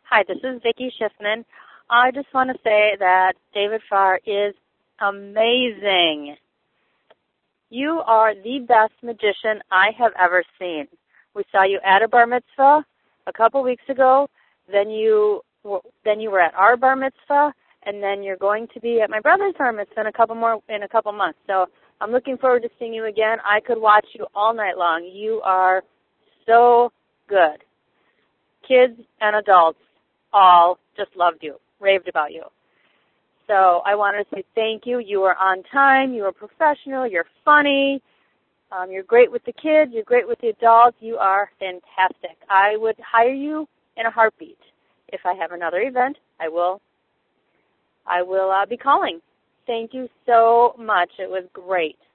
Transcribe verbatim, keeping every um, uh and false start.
Hi, this is Vicki Schiffman. I just want to say that David Farr is amazing. You are the best magician I have ever seen. We saw you at a bar mitzvah a couple weeks ago. Then you then you were at our bar mitzvah, and then you're going to be at my brother's bar mitzvah in a couple more in a couple months. So I'm looking forward to seeing you again. I could watch you all night long. You are so good. Kids and adults all just loved you, raved about you. So I wanted to say thank you. You are on time. You are professional. You're funny. Um, you're great with the kids. You're great with the adults. You are fantastic. I would hire you in a heartbeat. If I have another event, I will. I will uh, be calling. Thank you so much. It was great.